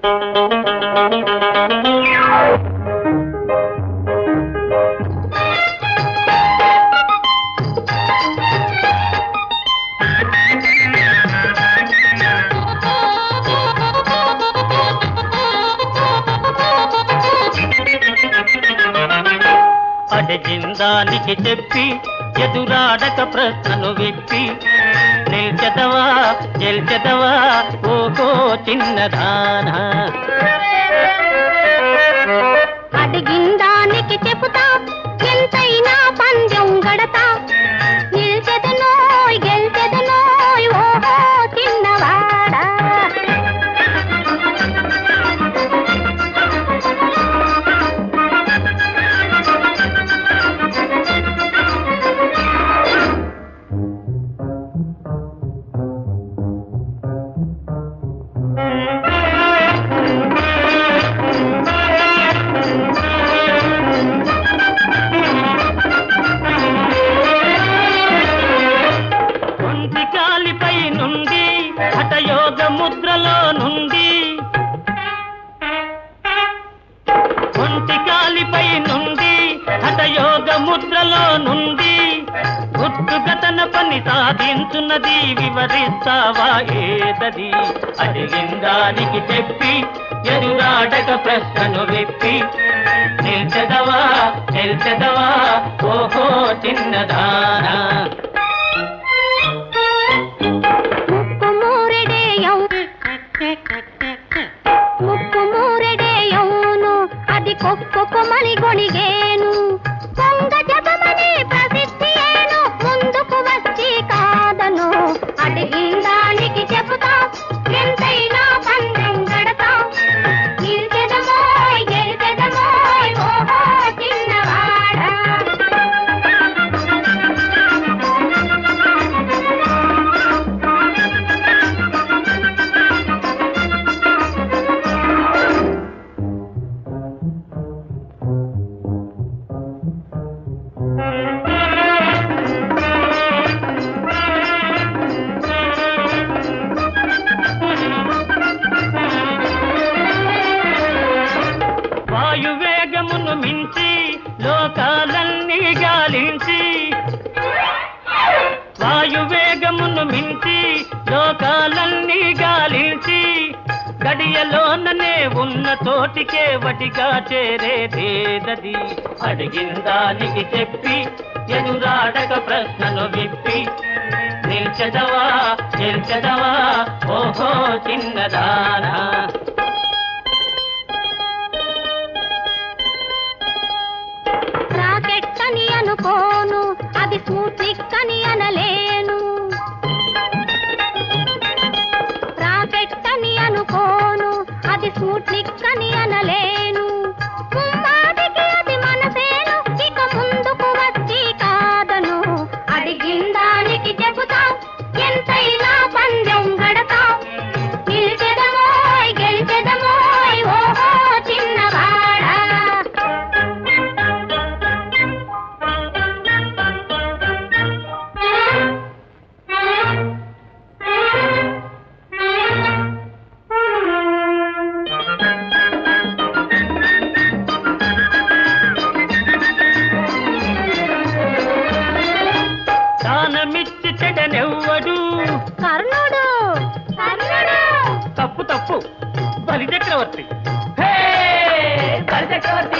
అడిగిందానికి చెప్పి ఎదురాడక ప్రశ్నను విప్పి నిల్చెదవా గెల్చెదవా ఓహో చిన్నదానా. అడిగిందానికి చెబుతా ఎంతైనా పందెం గడతా నిల్చెదనోయ్ గెల్చెదనోయ్ ఓహో చిన్నవాడా. ముద్రలో నుండి ఒంటికాలిపై నుండి హఠయోగ ముద్రలో నుండి గుర్తుగతన పని సాధించున్నది వివరిస్తావా ఏదది. అడిగిందానికి చెప్పి ఎదురాడక ప్రశ్నను విప్పి నిల్చెదవా గెల్చెదవా ఓహో చిన్నదానా. ముక్కు మూరెడేయౌను అది కొక్కుమని గొణిగేను కొంగ జపమని ప్రసిద్ధి ఏను ముందుకు వచ్చి కాదను. అడిగిందానికి చెబుతా ఎంతైనా పందెం గడతా నిల్చెదమోయ్ గెల్చెదమోయ్ ఓహో చిన్నవాడా. వాయువేగమును మించి లోకాలన్నీ గాలించి వాయువేగమును మించి లోకాలన్నీ గాలించి గడియలోననే ఉన్న తోటికే వటిగా చేరేదేదది. అడిగిందానికి చెప్పి ఎదురాడక ప్రశ్నను విప్పి నిల్చెదవా గెల్చెదవా ఓహో చిన్నదానా. రాకెట్ అని అనుకోను అది స్మూత్లిక్ అని అనలేను. రాకెట్ అని అనుకోను అది స్మూత్లిక్ అని అనలేను. ముమ్మాటికి అది మనసేను ఇక ముందుకు వచ్చి కాదను. అడిగిందానికి చెబుతా ఎంతైనా పందెం గడతా నిల్చెదమోయ్ గెల్చెదమోయ్ ఓహో చిన్నవాడా. దానమిచ్చి చెడనెవ్వడు కర్ణుడు కర్ణుడు. తప్పు తప్పు బలిచక్రవర్తి బలిచక్రవర్తి.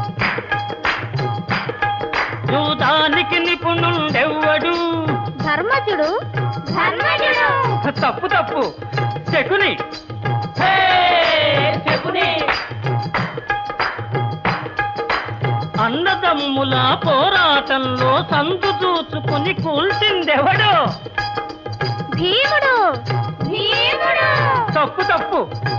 జూదానికి నిపుణుడెవ్వడు ధర్మజుడు ధర్మజుడు. తప్పు తప్పు శకుని శకుని. అన్నదమ్ముల పోరాటంలో సందు చూసుకుని కూల్చిందెవడో భీముడు భీముడు. తప్పు తప్పు